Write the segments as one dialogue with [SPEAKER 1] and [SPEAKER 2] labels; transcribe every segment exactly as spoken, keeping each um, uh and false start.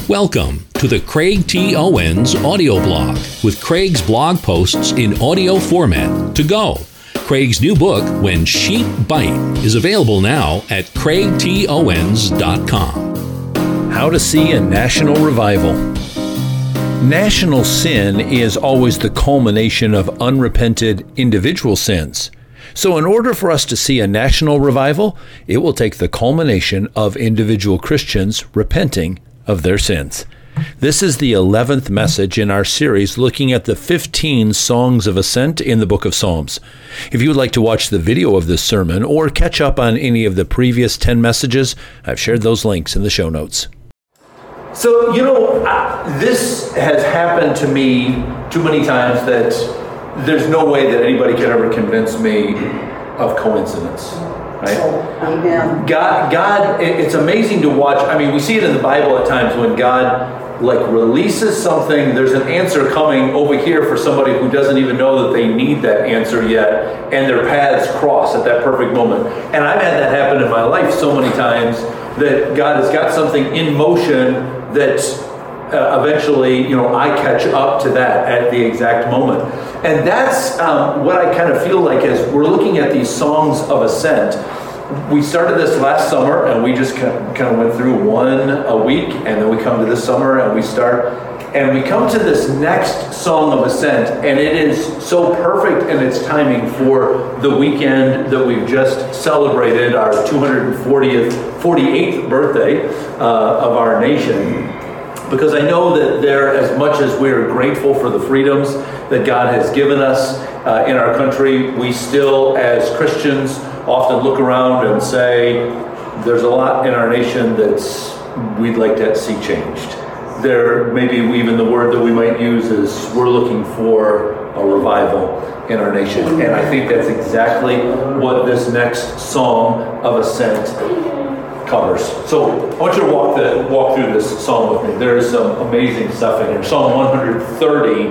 [SPEAKER 1] Welcome to the Craig T. Owens audio blog with Craig's blog posts in audio format to go. Craig's new book, When Sheep Bite, is available now at craig t owens dot com.
[SPEAKER 2] How to see a national revival. National sin is always the culmination of unrepented individual sins. So in order for us to see a national revival, it will take the culmination of individual Christians repenting of their sins. This is the eleventh message in our series looking at the fifteen songs of ascent in the book of Psalms. If you would like to watch the video of this sermon or catch up on any of the previous ten messages, I've shared those links in the show notes.
[SPEAKER 3] So, you know, I, this has happened to me too many times that there's no way that anybody can ever convince me of coincidence, right?
[SPEAKER 4] Amen.
[SPEAKER 3] God, God, it, it's amazing to watch. I mean, we see it in the Bible at times when God, like, releases something. There's an answer coming over here for somebody who doesn't even know that they need that answer yet, and their paths cross at that perfect moment. And I've had that happen in my life so many times that God has got something in motion that Uh, eventually, you know, I catch up to that at the exact moment. And that's um, what I kind of feel like as we're looking at these songs of ascent. We started this last summer and we just kind of went through one a week, and then we come to this summer and we start, and we come to this next song of ascent, and it is so perfect in its timing for the weekend that we've just celebrated, our two hundred fortieth, forty-eighth birthday uh, of our nation. Because I know that there, as much as we're grateful for the freedoms that God has given us uh, in our country, we still, as Christians, often look around and say, there's a lot in our nation that's we'd like to see changed. There, maybe even the word that we might use is we're looking for a revival in our nation. And I think that's exactly what this next Song of Ascent covers. So I want you to walk the walk through this psalm with me. There is some amazing stuff in here. Psalm one hundred thirty.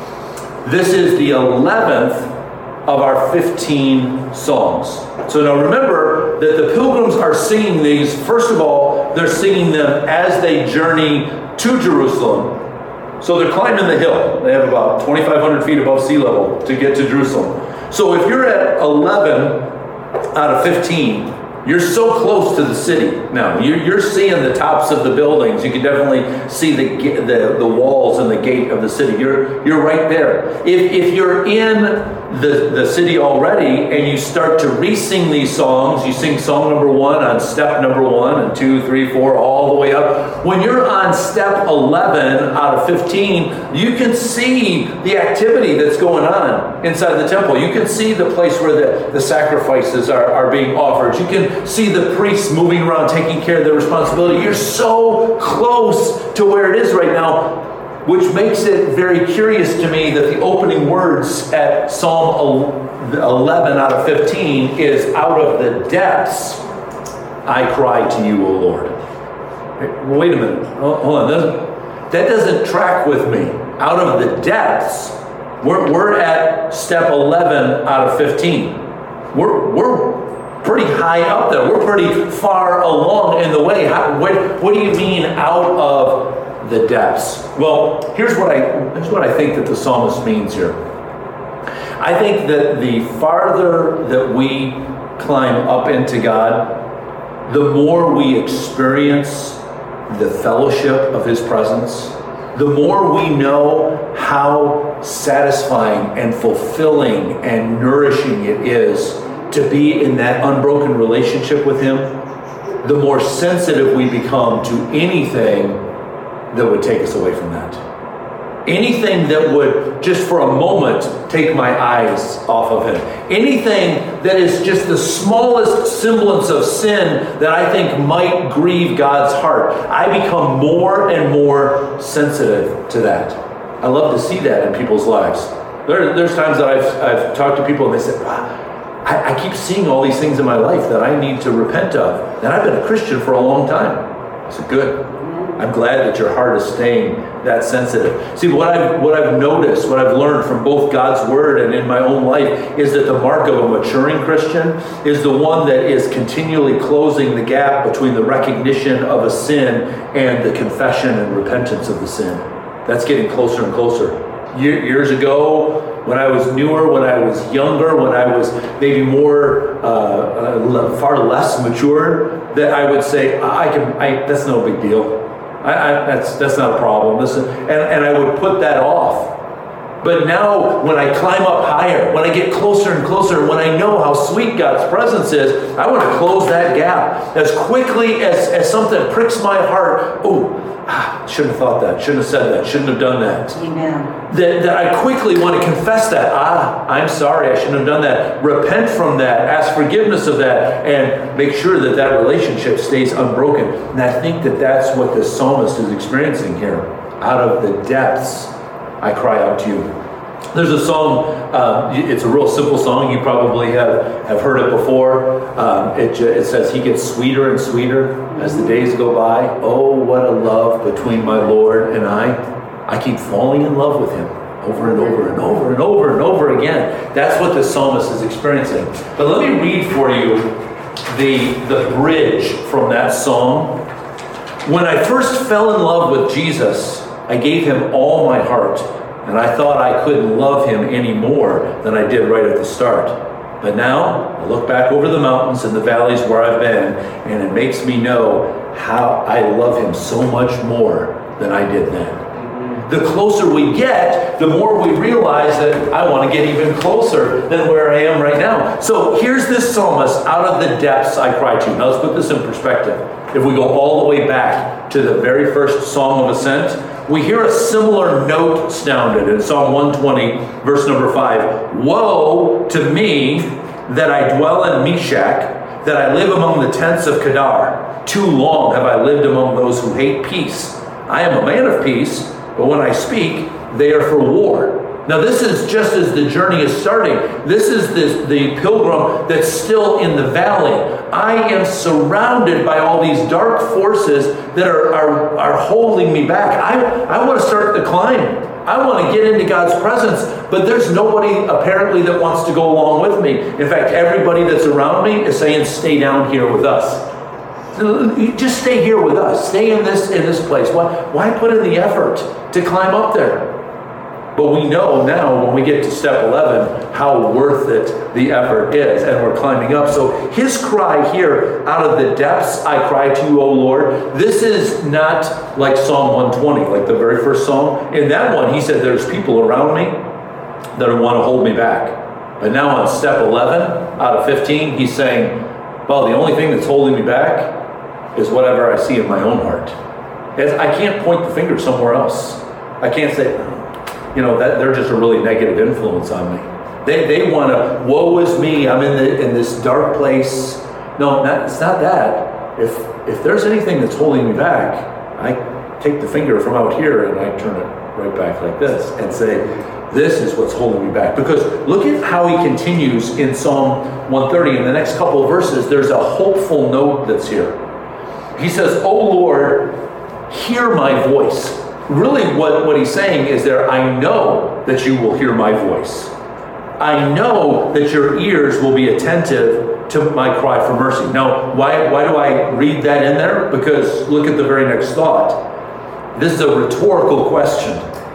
[SPEAKER 3] This is the eleventh of our fifteen songs. So now remember that the pilgrims are singing these. First of all, they're singing them as they journey to Jerusalem. So they're climbing the hill. They have about twenty-five hundred feet above sea level to get to Jerusalem. So if you're at eleven out of fifteen, you're so close to the city now. You're, you're seeing the tops of the buildings. You can definitely see the, the the walls and the gate of the city. You're you're right there. If if you're in the, the city already and you start to re-sing these songs, you sing song number one on step number one and two, three, four, all the way up. When you're on step eleven out of fifteen, you can see the activity that's going on inside the temple. You can see the place where the, the sacrifices are, are being offered. You can see the priests moving around, taking care of their responsibility. You're so close to where it is right now, which makes it very curious to me that the opening words at Psalm eleven out of fifteen is, out of the depths I cry to you, O Lord. Wait a minute. Hold on. That doesn't track with me. Out of the depths, we're, we're at step eleven out of fifteen. We're, we're pretty high up there. We're pretty far along in the way. How, what, what do you mean out of the depths? Well, here's what I here's what I think that the psalmist means here. I think that the farther that we climb up into God, the more we experience the fellowship of His presence, the more we know how satisfying and fulfilling and nourishing it is to be in that unbroken relationship with Him, the more sensitive we become to anything that would take us away from that. Anything that would, just for a moment, take my eyes off of Him. Anything that is just the smallest semblance of sin that I think might grieve God's heart. I become more and more sensitive to that. I love to see that in people's lives. There, there's times that I've, I've talked to people and they say, wow, I, I keep seeing all these things in my life that I need to repent of. And I've been a Christian for a long time. I said, good. I'm glad that your heart is staying that sensitive. See, what I've, what I've noticed, what I've learned from both God's Word and in my own life is that the mark of a maturing Christian is the one that is continually closing the gap between the recognition of a sin and the confession and repentance of the sin. That's getting closer and closer. Years ago, when I was newer, when I was younger, when I was maybe more, uh, uh, far less mature, that I would say, I can, I, that's no big deal. I, I, that's that's not a problem. This is, and, and I would put that off. But now, when I climb up higher, when I get closer and closer, when I know how sweet God's presence is, I want to close that gap as quickly as, as something pricks my heart. Oh, ah, shouldn't have thought that, shouldn't have said that, shouldn't have done that.
[SPEAKER 4] Amen.
[SPEAKER 3] That, that I quickly want to confess that. Ah, I'm sorry, I shouldn't have done that. Repent from that, ask forgiveness of that, and make sure that that relationship stays unbroken. And I think that that's what the psalmist is experiencing here. Out of the depths, I cry out to you. There's a song, uh, it's a real simple song. You probably have, have heard it before. Um, it, it says, he gets sweeter and sweeter as the days go by. Oh, what a love between my Lord and I. I keep falling in love with him over and over and over and over and over again. That's what the psalmist is experiencing. But let me read for you the, the bridge from that song. When I first fell in love with Jesus, I gave him all my heart, and I thought I couldn't love him any more than I did right at the start. But now, I look back over the mountains and the valleys where I've been, and it makes me know how I love him so much more than I did then. The closer we get, the more we realize that I want to get even closer than where I am right now. So here's this psalmist, out of the depths I cry to you. Now let's put this in perspective. If we go all the way back to the very first Song of Ascent, we hear a similar note sounded in Psalm one twenty, verse number five. Woe to me that I dwell in Meshach, that I live among the tents of Kedar. Too long have I lived among those who hate peace. I am a man of peace, but when I speak, they are for war. Now this is just as the journey is starting. This is the, the pilgrim that's still in the valley. I am surrounded by all these dark forces that are, are, are holding me back. I, I want to start the climb. I want to get into God's presence, but there's nobody apparently that wants to go along with me. In fact, everybody that's around me is saying, stay down here with us. Just stay here with us. Stay in this in this place. Why, why put in the effort to climb up there? But we know now when we get to step eleven how worth it the effort is, and we're climbing up. So his cry here, out of the depths I cry to you, O Lord. This is not like Psalm one twenty, like the very first psalm. In that one, he said there's people around me that want to hold me back. But now on step eleven out of fifteen, he's saying, well, the only thing that's holding me back is whatever I see in my own heart. I can't point the finger somewhere else. I can't say, you know, that they're just a really negative influence on me. They they want to, woe is me, I'm in the in this dark place. No, not, it's not that. If if there's anything that's holding me back, I take the finger from out here and I turn it right back like this and say, this is what's holding me back. Because look at how he continues in Psalm one thirty. In the next couple of verses, there's a hopeful note that's here. He says, O Lord, hear my voice. Really what, what he's saying is there, I know that you will hear my voice. I know that your ears will be attentive to my cry for mercy. Now, why, why do I read that in there? Because look at the very next thought. This is a rhetorical question.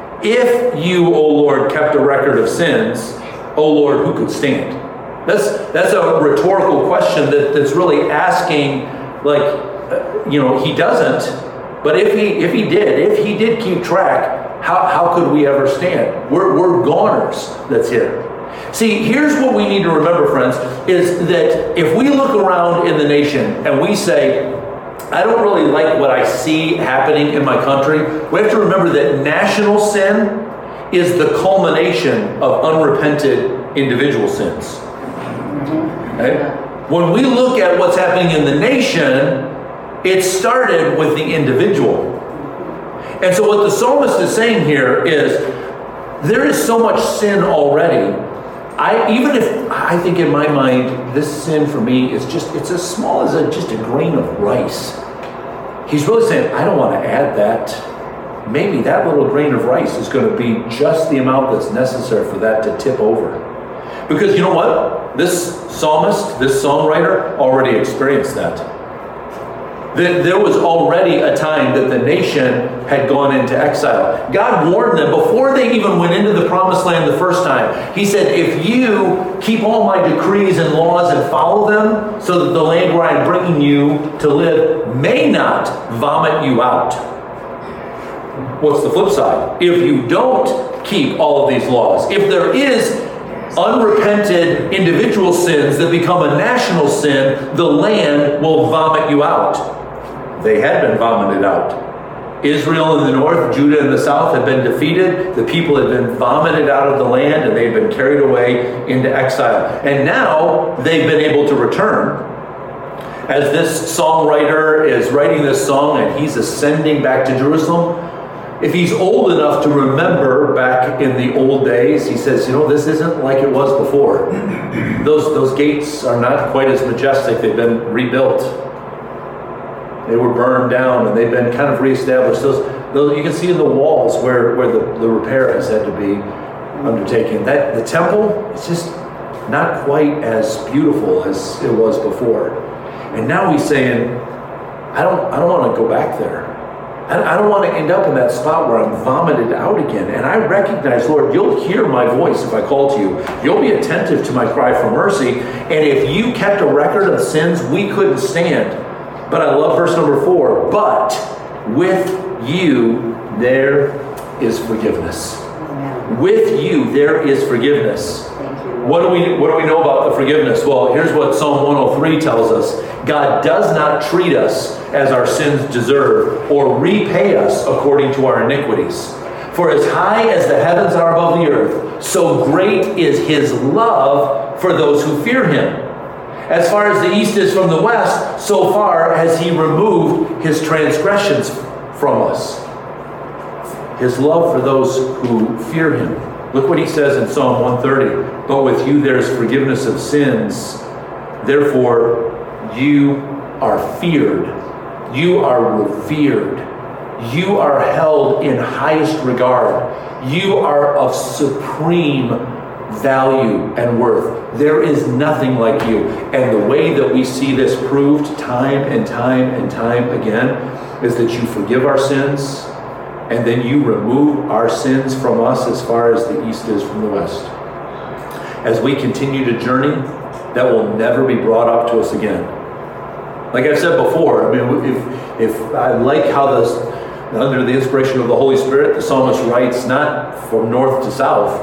[SPEAKER 3] If you, O Lord, kept a record of sins, O Lord, who could stand? That's, that's a rhetorical question that, that's really asking, like, you know, he doesn't. But if he if he did, if he did keep track, how, how could we ever stand? We're, we're goners that's here. See, here's what we need to remember, friends, is that if we look around in the nation and we say, I don't really like what I see happening in my country, we have to remember that national sin is the culmination of unrepented individual sins. Okay? When we look at what's happening in the nation, it started with the individual. And so what the psalmist is saying here is, there is so much sin already. I even if, I think in my mind, this sin for me is just, it's as small as a, just a grain of rice. he's really saying, I don't want to add that. Maybe that little grain of rice is going to be just the amount that's necessary for that to tip over. Because you know what? This psalmist, this songwriter already experienced that. There was already a time that the nation had gone into exile. God warned them before they even went into the promised land the first time. He said, if you keep all my decrees and laws and follow them, so that the land where I'm bringing you to live may not vomit you out. What's the flip side? If you don't keep all of these laws, if there is unrepented individual sins that become a national sin, the land will vomit you out. They had been vomited out. Israel in the north, Judah in the south had been defeated. The people had been vomited out of the land and they had been carried away into exile. And now they've been able to return. As this songwriter is writing this song and he's ascending back to Jerusalem, if he's old enough to remember back in the old days, he says, you know, this isn't like it was before. Those, those gates are not quite as majestic. They've been rebuilt. They were burned down and they've been kind of reestablished. Those, those you can see in the walls where, where the, the repair has had to be undertaken. That the temple is just not quite as beautiful as it was before. And now he's saying, I don't I don't want to go back there. I, I don't want to end up in that spot where I'm vomited out again. And I recognize, Lord, you'll hear my voice if I call to you. You'll be attentive to my cry for mercy. And if you kept a record of sins we couldn't stand. But I love verse number four. But with you there is forgiveness. Amen. With you there is forgiveness. Thank you. What do we what do we know about the forgiveness? Well, here's what Psalm one oh three tells us. God does not treat us as our sins deserve or repay us according to our iniquities. For as high as the heavens are above the earth, so great is his love for those who fear him. As far as the east is from the west, so far has he removed his transgressions from us. His love for those who fear him. Look what he says in Psalm one thirty. But with you there is forgiveness of sins. Therefore you are feared. You are revered. You are held in highest regard. You are of supreme value and worth. There is nothing like you. And the way that we see this proved time and time and time again is that you forgive our sins and then you remove our sins from us as far as the east is from the west. As we continue to journey, that will never be brought up to us again. Like I've said before, I mean, if, if I like how this, under the inspiration of the Holy Spirit, the psalmist writes not from north to south.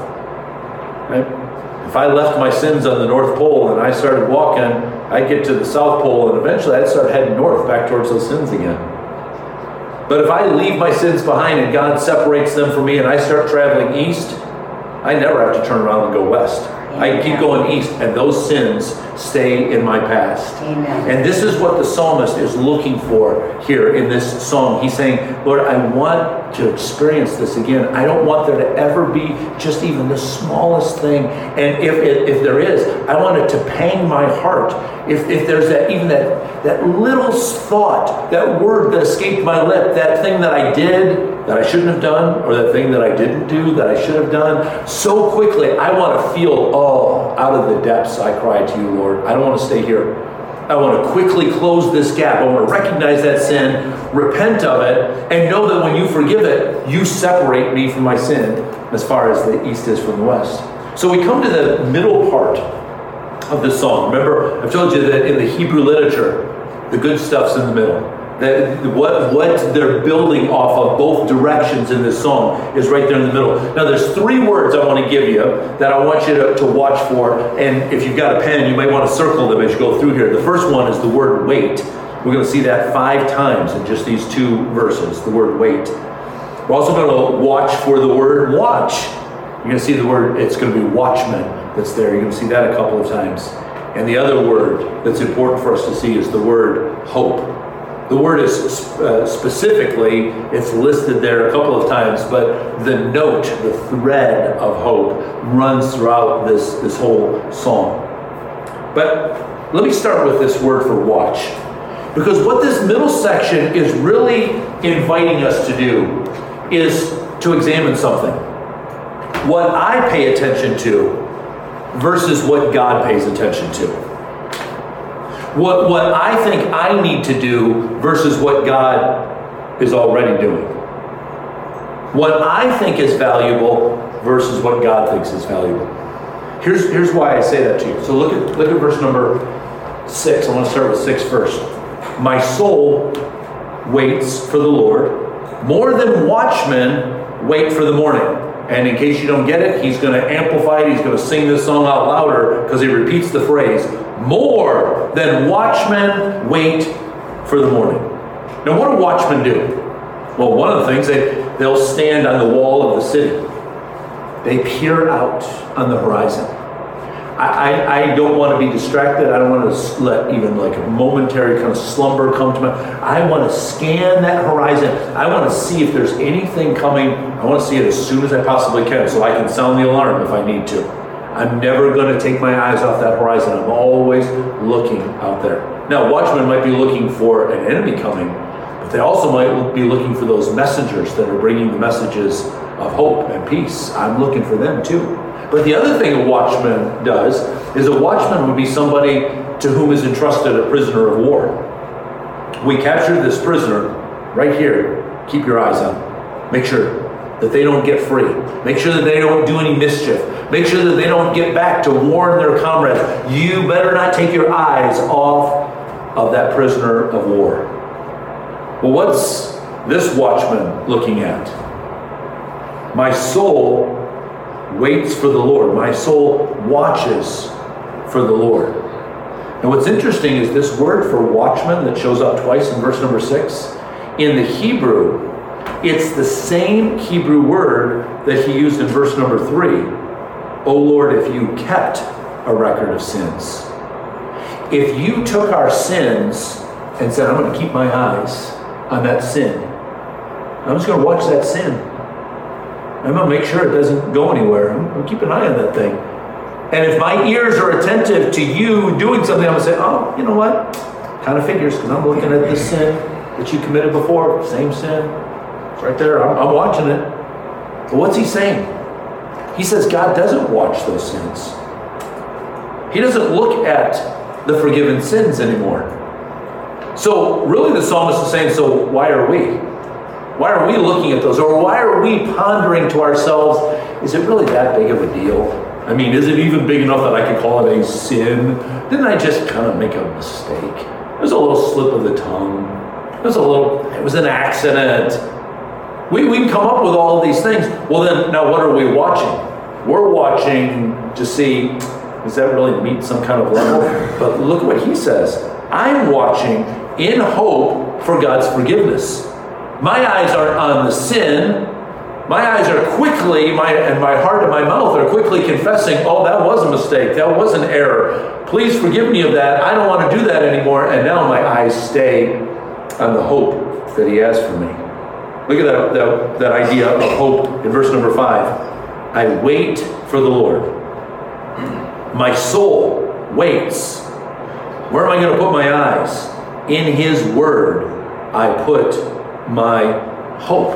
[SPEAKER 3] Right? If I left my sins on the North Pole and I started walking, I'd get to the South Pole and eventually I'd start heading north back towards those sins again. But if I leave my sins behind and God separates them from me and I start traveling east, I never have to turn around and go west. Amen. I keep going east and those sins stay in my past. Amen. And this is what the psalmist is looking for here in this song. He's saying, Lord, I want to experience this again. I don't want there to ever be just even the smallest thing. And if it, if there is, I want it to pang my heart. If, if there's that even that, that little thought, that word that escaped my lip, that thing that I did that I shouldn't have done, or that thing that I didn't do that I should have done, so quickly I want to feel, oh, out of the depths I cry to you, Lord. I don't want to stay here. I want to quickly close this gap. I want to recognize that sin, repent of it, and know that when you forgive it, you separate me from my sin as far as the east is from the west. So we come to the middle part of this song. Remember, I've told you that in the Hebrew literature, the good stuff's in the middle. That what, what they're building off of, both directions in this song, is right there in the middle. Now there's three words I want to give you that I want you to, to watch for, and if you've got a pen, you might want to circle them as you go through here. The first one is the word wait. We're going to see that five times in just these two verses, the word wait. We're also going to watch for the word watch. You're going to see the word, it's going to be watchman that's there. You're going to see that a couple of times. And the other word that's important for us to see is the word hope. The word is uh, specifically, it's listed there a couple of times, but the note, the thread of hope runs throughout this, this whole song. But let me start with this word for watch. Because what this middle section is really inviting us to do is to examine something. What I pay attention to versus what God pays attention to. What, what I think I need to do versus what God is already doing. What I think is valuable versus what God thinks is valuable. Here's, here's why I say that to you. So look at, look at verse number six. I want to start with six first. My soul waits for the Lord, more than watchmen wait for the morning. And in case you don't get it, he's going to amplify it. He's going to sing this song out louder because he repeats the phrase, more than watchmen wait for the morning. Now, what do watchmen do? Well, one of the things, they, they'll stand on the wall of the city. They peer out on the horizon. I, I, I don't want to be distracted. I don't want to let even like a momentary kind of slumber come to my... I want to scan that horizon. I want to see if there's anything coming. I want to see it as soon as I possibly can so I can sound the alarm if I need to. I'm never going to take my eyes off that horizon. I'm always looking out there. Now, watchmen might be looking for an enemy coming, but they also might be looking for those messengers that are bringing the messages of hope and peace. I'm looking for them too. But the other thing a watchman does is a watchman would be somebody to whom is entrusted a prisoner of war. We captured this prisoner right here. Keep your eyes on him. Make sure that they don't get free. Make sure that they don't do any mischief. Make sure that they don't get back to warn their comrades. You better not take your eyes off of that prisoner of war. Well, what's this watchman looking at? My soul waits for the Lord. My soul watches for the Lord. And what's interesting is this word for watchman that shows up twice in verse number six. In the Hebrew, it's the same Hebrew word that he used in verse number three. O Lord, if you kept a record of sins. If you took our sins and said, I'm going to keep my eyes on that sin. I'm just going to watch that sin. I'm going to make sure it doesn't go anywhere. I'm going to keep an eye on that thing. And if my ears are attentive to you doing something, I'm going to say, oh, you know what? Kind of figures, because I'm looking at this sin that you committed before. Same sin. It's right there. I'm, I'm watching it. But what's he saying? He says God doesn't watch those sins. He doesn't look at the forgiven sins anymore. So really the psalmist is saying, so why are we? Why are we looking at those? Or why are we pondering to ourselves, is it really that big of a deal? I mean, is it even big enough that I can call it a sin? Didn't I just kind of make a mistake? It was a little slip of the tongue. It was a little, it was an accident. We, we can come up with all of these things. Well then, now what are we watching? We're watching to see, does that really meet some kind of level? But look what he says. I'm watching in hope for God's forgiveness. My eyes aren't on the sin. My eyes are quickly, my and my heart and my mouth are quickly confessing, oh, that was a mistake. That was an error. Please forgive me of that. I don't want to do that anymore. And now my eyes stay on the hope that he has for me. Look at that, that, that idea of hope in verse number five. I wait for the Lord. My soul waits. Where am I going to put my eyes? In his word, I put my hope.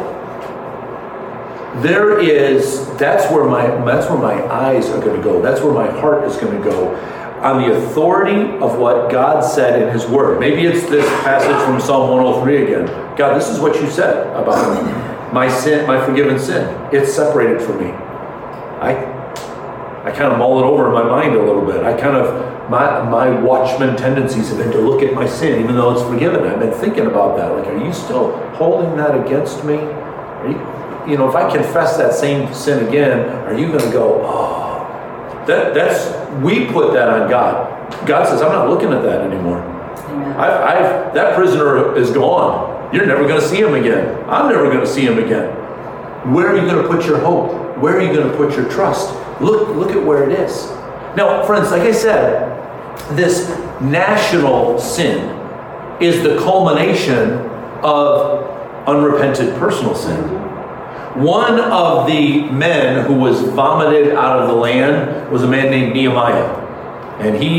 [SPEAKER 3] There is, that's where my that's where my eyes are going to go. That's where my heart is going to go. On the authority of what God said in his word. Maybe it's this passage from Psalm one oh three again. God, this is what you said about me. My sin, my forgiven sin. It's separated from me. I I kind of mull it over in my mind a little bit. I kind of, my my watchman tendencies have been to look at my sin, even though it's forgiven. I've been thinking about that. Like, are you still holding that against me? Are you, you know, if I confess that same sin again, are you going to go, oh, that that's, we put that on God. God says, I'm not looking at that anymore. I've, I've, that prisoner is gone. You're never going to see him again. I'm never going to see him again. Where are you going to put your hope? Where are you going to put your trust? Look, look at where it is. Now, friends, like I said, this national sin is the culmination of unrepented personal sin. One of the men who was vomited out of the land was a man named Nehemiah. And he's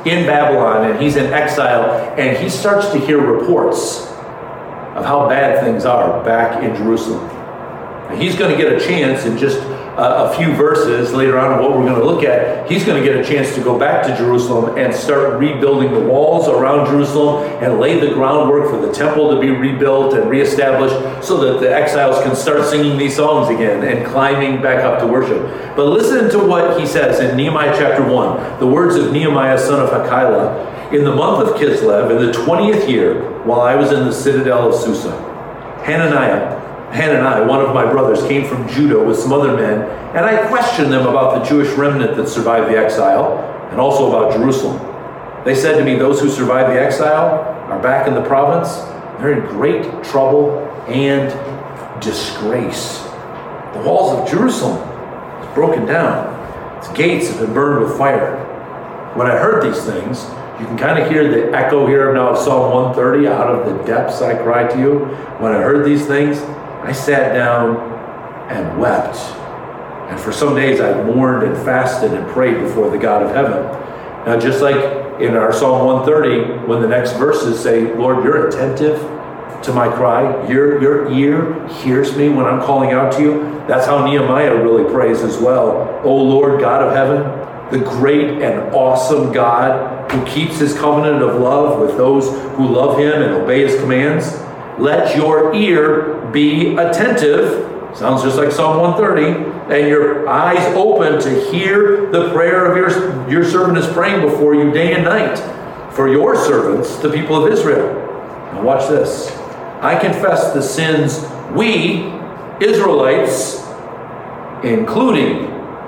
[SPEAKER 3] in Babylon, and he's in exile, and he starts to hear reports of how bad things are back in Jerusalem. And he's going to get a chance in just a, a few verses later on in what we're going to look at. He's going to get a chance to go back to Jerusalem and start rebuilding the walls around Jerusalem and lay the groundwork for the temple to be rebuilt and reestablished so that the exiles can start singing these songs again and climbing back up to worship. But listen to what he says in Nehemiah chapter one, the words of Nehemiah son of Hakaliah. In the month of Kislev, in the twentieth year, while I was in the citadel of Susa, Hananiah, Hananiah, one of my brothers, came from Judah with some other men, and I questioned them about the Jewish remnant that survived the exile, and also about Jerusalem. They said to me, those who survived the exile are back in the province. They're in great trouble and disgrace. The walls of Jerusalem is broken down. Its gates have been burned with fire. When I heard these things, you can kind of hear the echo here now of Psalm one thirty, out of the depths I cried to you. When I heard these things, I sat down and wept. And for some days I mourned and fasted and prayed before the God of heaven. Now, just like in our Psalm one thirty, when the next verses say, Lord, you're attentive to my cry. Your, your ear hears me when I'm calling out to you. That's how Nehemiah really prays as well. O Lord, God of heaven, the great and awesome God who keeps his covenant of love with those who love him and obey his commands. Let your ear be attentive, sounds just like Psalm one thirty, and your eyes open to hear the prayer of your, your servant is praying before you day and night for your servants, the people of Israel. Now watch this. I confess the sins we, Israelites, including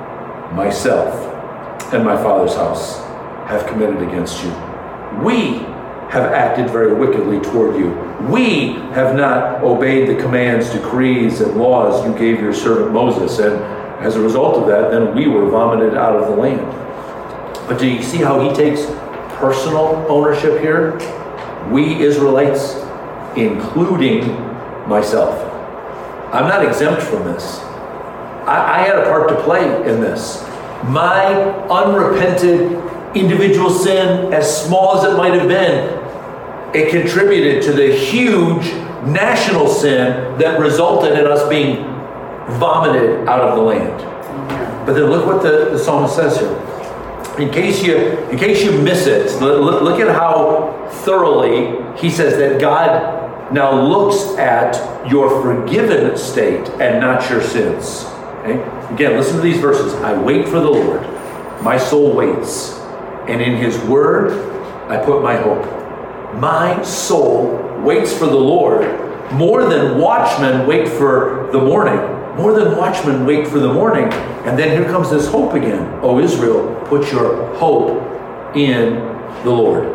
[SPEAKER 3] myself and my father's house, have committed against you. We have acted very wickedly toward you. We have not obeyed the commands, decrees, and laws you gave your servant Moses. And as a result of that, then we were vomited out of the land. But do you see how he takes personal ownership here? We Israelites, including myself. I'm not exempt from this. I, I had a part to play in this. My unrepented individual sin, as small as it might have been, it contributed to the huge national sin that resulted in us being vomited out of the land. But then look what the, the psalmist says here. In case you in case you miss it, look, look at how thoroughly he says that God now looks at your forgiven state and not your sins. Okay? Again, listen to these verses. I wait for the Lord. My soul waits. And in his word, I put my hope. My soul waits for the Lord more than watchmen wait for the morning. More than watchmen wait for the morning. And then here comes this hope again. O Israel, put your hope in the Lord.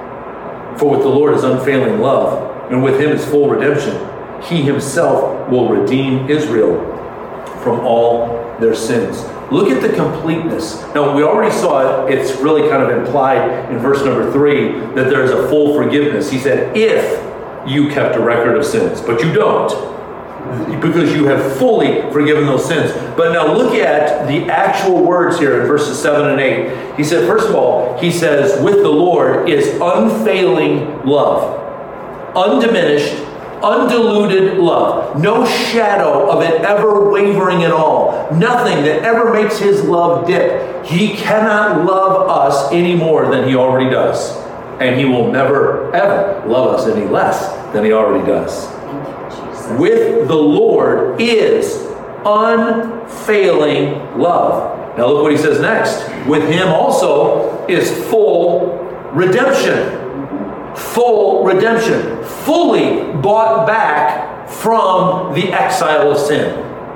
[SPEAKER 3] For with the Lord is unfailing love, and with him is full redemption. He himself will redeem Israel from all their sins. Look at the completeness. Now, we already saw it. It's really kind of implied in verse number three that there is a full forgiveness. He said, if you kept a record of sins, but you don't, because you have fully forgiven those sins. But now look at the actual words here in verses seven and eight. He said, first of all, he says, with the Lord is unfailing love, undiminished, undiluted love. No shadow of it ever wavering at all. Nothing that ever makes his love dip. He cannot love us any more than he already does. And he will never, ever love us any less than he already does. With the Lord is unfailing love. Now look what he says next. With him also is full redemption. Full redemption. Fully bought back from the exile of sin.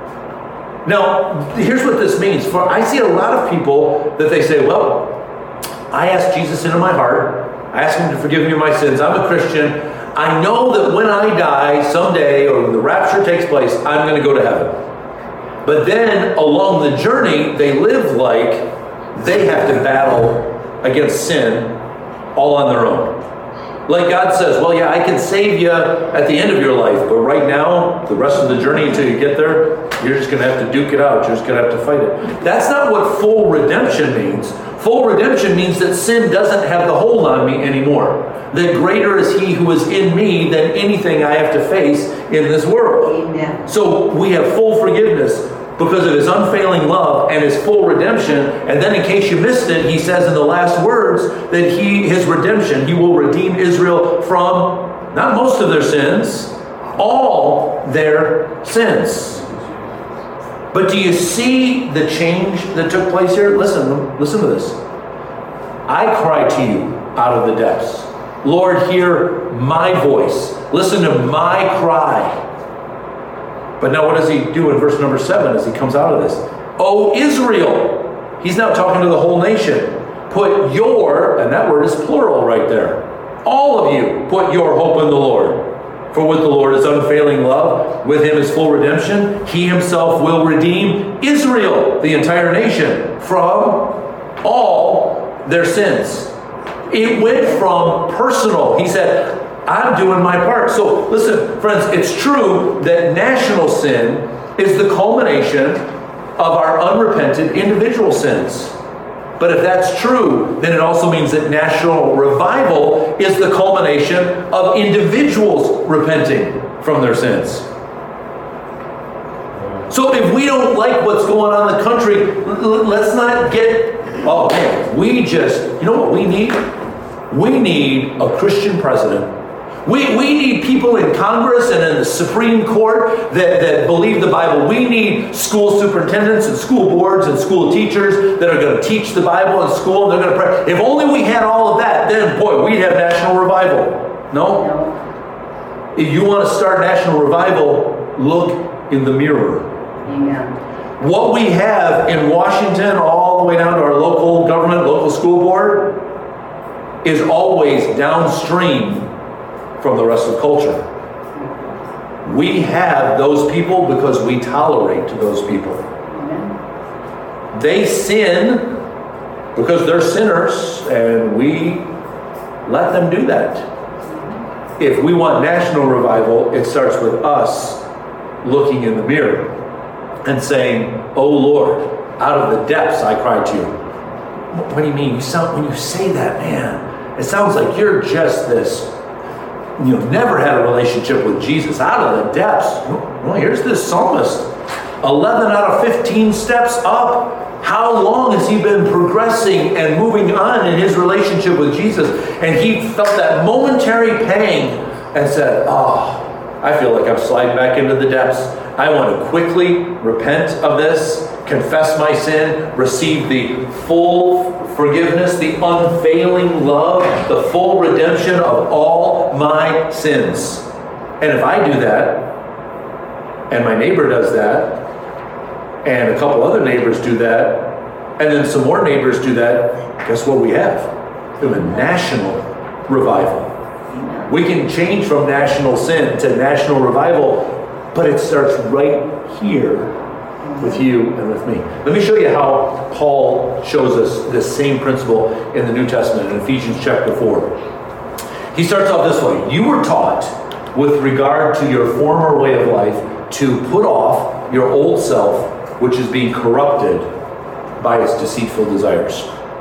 [SPEAKER 3] Now, here's what this means. For I see a lot of people that they say, well, I asked Jesus into my heart. I asked him to forgive me of my sins. I'm a Christian. I know that when I die someday, or when the rapture takes place, I'm going to go to heaven. But then along the journey, they live like they have to battle against sin all on their own. Like God says, well, yeah, I can save you at the end of your life, but right now, the rest of the journey until you get there, you're just going to have to duke it out. You're just going to have to fight it. That's not what full redemption means. Full redemption means that sin doesn't have the hold on me anymore. That greater is he who is in me than anything I have to face in this world.
[SPEAKER 4] Amen.
[SPEAKER 3] So we have full forgiveness because of his unfailing love and his full redemption. And then in case you missed it, he says in the last words that he, his redemption, he will redeem Israel from not most of their sins, all their sins. But do you see the change that took place here? Listen, listen to this. I cry to you out of the depths. Lord, hear my voice. Listen to my cry. But now what does he do in verse number seven as he comes out of this? O Israel. He's now talking to the whole nation. Put your, and that word is plural right there. All of you put your hope in the Lord. For with the Lord is unfailing love. With him is full redemption. He himself will redeem Israel, the entire nation, from all their sins. It went from personal. He said, I'm doing my part. So listen, friends, it's true that national sin is the culmination of our unrepented individual sins. But if that's true, then it also means that national revival is the culmination of individuals repenting from their sins. So if we don't like what's going on in the country, let's not get, oh man, we just, you know what we need? We need a Christian president. We, we need people in Congress and in the Supreme Court that, that believe the Bible. We need school superintendents and school boards and school teachers that are going to teach the Bible in school. And they're going to pray. If only we had all of that, then boy, we'd have national revival. No? no. If you want to start national revival, look in the mirror.
[SPEAKER 4] Amen.
[SPEAKER 3] What we have in Washington all the way down to our local government, local school board, is always downstream from the rest of culture. We have those people because we tolerate those people.
[SPEAKER 4] Amen.
[SPEAKER 3] They sin because they're sinners, and we let them do that. If we want national revival, it starts with us looking in the mirror and saying, "Oh Lord, out of the depths I cry to you." What do you mean? You sound, when you say that, man, it sounds like you're just this, you've never had a relationship with Jesus. Out of the depths. Well, here's this psalmist. eleven out of fifteen steps up. How long has he been progressing and moving on in his relationship with Jesus? And he felt that momentary pang and said, oh, I feel like I'm sliding back into the depths. I want to quickly repent of this, confess my sin, receive the full forgiveness, the unfailing love, the full redemption of all my sins. And if I do that, and my neighbor does that, and a couple other neighbors do that, and then some more neighbors do that, guess what we have? We have a national revival. We can change from national sin to national revival, but it starts right here with you and with me. Let me show you how Paul shows us this same principle in the New Testament in Ephesians chapter four. He starts off this way. You were taught with regard to your former way of life to put off your old self, which is being corrupted by its deceitful desires.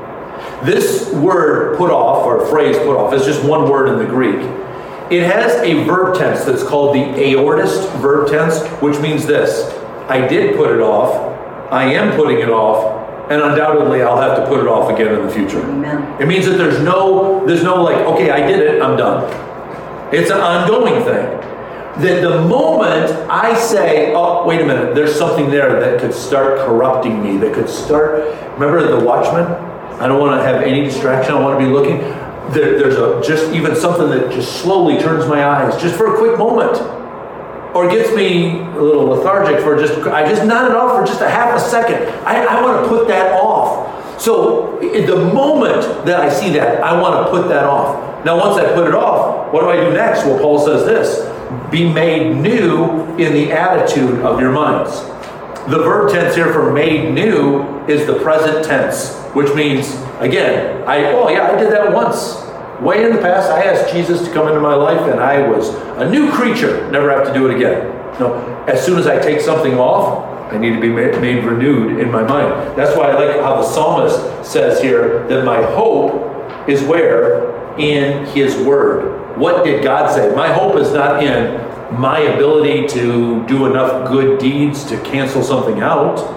[SPEAKER 3] This word put off, or phrase put off, is just one word in the Greek. It has a verb tense that's called the aorist verb tense, which means this: I did put it off, I am putting it off, and undoubtedly I'll have to put it off again in the future.
[SPEAKER 4] Amen.
[SPEAKER 3] It means that there's no, there's no like, okay, I did it, I'm done. It's an ongoing thing. That the moment I say, oh, wait a minute, there's something there that could start corrupting me, that could start, remember the Watchman? I don't want to have any distraction, I want to be looking. There, there's a just even something that just slowly turns my eyes, just for a quick moment. Or gets me a little lethargic for just, I just nod it off for just a half a second. I, I want to put that off. So in the moment that I see that, I want to put that off. Now once I put it off, what do I do next? Well, Paul says this: be made new in the attitude of your minds. The verb tense here for made new is the present tense, which means, again, I oh yeah, I did that once. Way in the past, I asked Jesus to come into my life and I was a new creature. Never have to do it again. No, as soon as I take something off, I need to be made, made renewed in my mind. That's why I like how the psalmist says here that my hope is where? In his word. What did God say? My hope is not in my ability to do enough good deeds to cancel something out.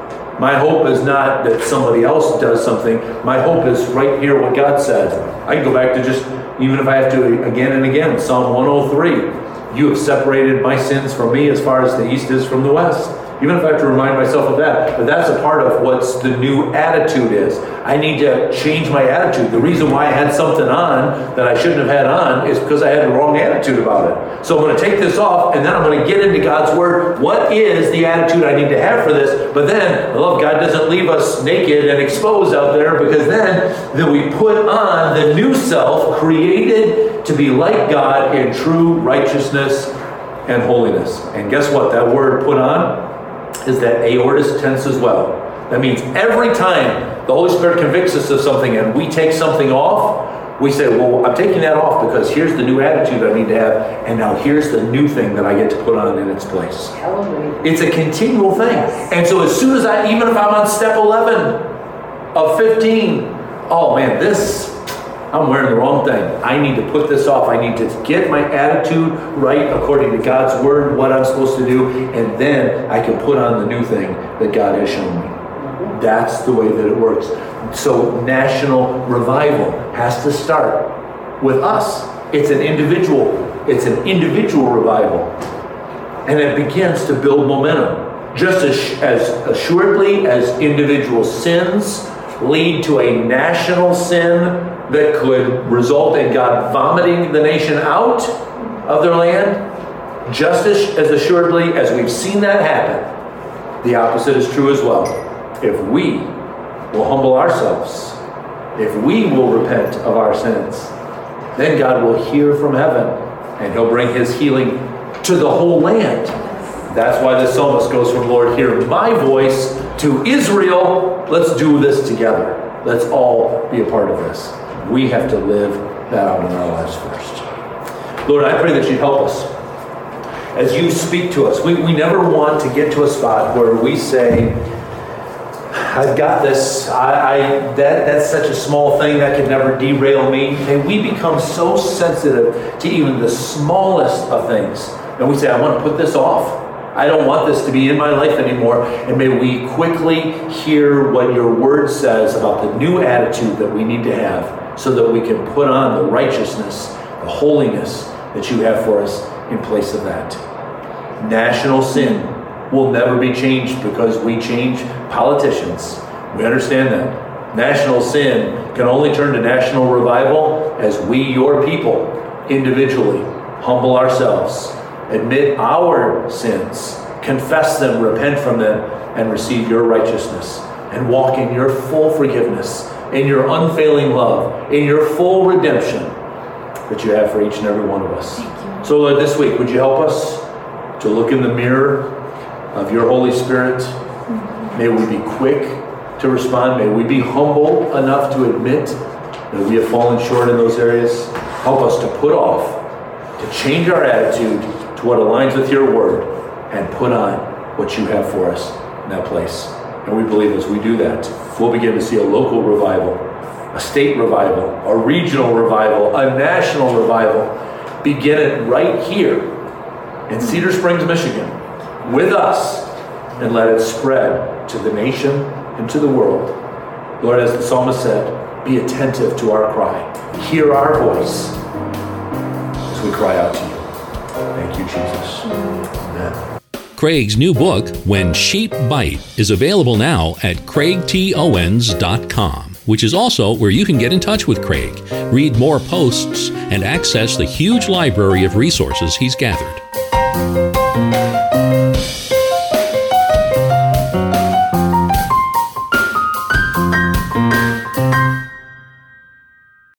[SPEAKER 3] My hope is not that somebody else does something. My hope is right here what God said. I can go back to just, even if I have to again and again, Psalm one oh three. You have separated my sins from me as far as the east is from the west. Even if I have to remind myself of that. But that's a part of what the new attitude is. I need to change my attitude. The reason why I had something on that I shouldn't have had on is because I had the wrong attitude about it. So I'm going to take this off, and then I'm going to get into God's Word. What is the attitude I need to have for this? But then, I love God doesn't leave us naked and exposed out there, because then, then we put on the new self created to be like God in true righteousness and holiness. And guess what? That word put on is that aorist tense as well. That means every time the Holy Spirit convicts us of something and we take something off, we say, well, I'm taking that off because here's the new attitude I need to have, and now here's the new thing that I get to put on in its place.
[SPEAKER 4] Hallelujah.
[SPEAKER 3] It's a continual thing. And so as soon as I, even if I'm on step eleven of fifteen, oh man, this, I'm wearing the wrong thing. I need to put this off. I need to get my attitude right according to God's Word, what I'm supposed to do, and then I can put on the new thing that God has shown me. That's the way that it works. So national revival has to start with us. It's an individual. It's an individual revival. And it begins to build momentum. Just as, as assuredly as individual sins lead to a national sin that could result in God vomiting the nation out of their land, just as, as assuredly as we've seen that happen, the opposite is true as well. If we will humble ourselves, if we will repent of our sins, then God will hear from heaven and he'll bring his healing to the whole land. That's why the psalmist goes from, Lord, hear my voice, to Israel, let's do this together. Let's all be a part of this. We have to live that out in our lives first. Lord, I pray that you help us as you speak to us. We, we never want to get to a spot where we say, I've got this. I, I that that's such a small thing that could never derail me. May we become so sensitive to even the smallest of things. And we say, I want to put this off. I don't want this to be in my life anymore. And may we quickly hear what your word says about the new attitude that we need to have so that we can put on the righteousness, the holiness that you have for us in place of that. National sin will never be changed because we change politicians. We understand that. National sin can only turn to national revival as we, your people, individually humble ourselves, admit our sins, confess them, repent from them, and receive your righteousness, and walk in your full forgiveness, in your unfailing love, in your full redemption that you have for each and every one of us. So Lord, this week, would you help us to look in the mirror of your Holy Spirit? May we be quick to respond. May we be humble enough to admit that we have fallen short in those areas. Help us to put off, to change our attitude to what aligns with your word, and put on what you have for us in that place. And we believe as we do that, we'll begin to see a local revival, a state revival, a regional revival, a national revival. Begin it right here in Cedar Springs, Michigan, with us, and let it spread to the nation and to the world. Lord, as the psalmist said, be attentive to our cry. Hear our voice as we cry out to you. Thank you, Jesus. Amen.
[SPEAKER 1] Craig's new book, When Sheep Bite, is available now at craig t owens dot com, which is also where you can get in touch with Craig, read more posts, and access the huge library of resources he's gathered.